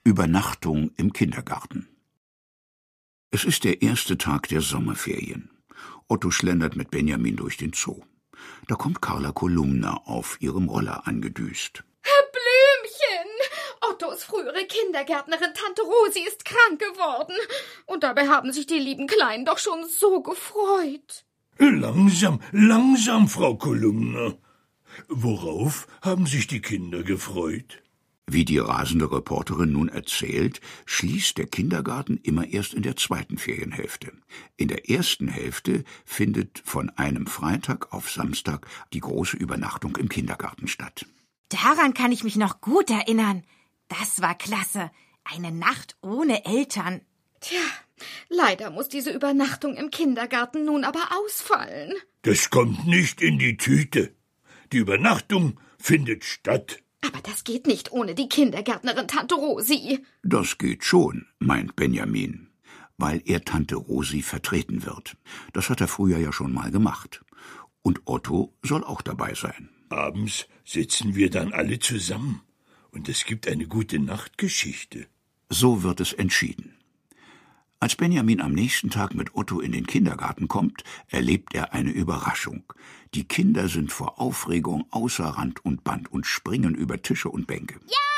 Übernachtung im Kindergarten. Es ist der erste Tag der Sommerferien. Otto schlendert mit Benjamin durch den Zoo. Da kommt Carla Kolumna auf ihrem Roller angedüst. Herr Blümchen! Ottos frühere Kindergärtnerin Tante Rosi ist krank geworden. Und dabei haben sich die lieben Kleinen doch schon so gefreut. Langsam, Frau Kolumna. Worauf haben sich die Kinder gefreut? Wie die rasende Reporterin nun erzählt, schließt der Kindergarten immer erst in der zweiten Ferienhälfte. In der ersten Hälfte findet von einem Freitag auf Samstag die große Übernachtung im Kindergarten statt. Daran kann ich mich noch gut erinnern. Das war klasse. Eine Nacht ohne Eltern. Tja, leider muss diese Übernachtung im Kindergarten nun aber ausfallen. Das kommt nicht in die Tüte. Die Übernachtung findet statt. Aber das geht nicht ohne die Kindergärtnerin Tante Rosi. Das geht schon, meint Benjamin, weil er Tante Rosi vertreten wird. Das hat er früher ja schon mal gemacht. Und Otto soll auch dabei sein. Abends sitzen wir dann alle zusammen. Und es gibt eine gute Nachtgeschichte. So wird es entschieden. Als Benjamin am nächsten Tag mit Otto in den Kindergarten kommt, erlebt er eine Überraschung. Die Kinder sind vor Aufregung außer Rand und Band und springen über Tische und Bänke. Ja!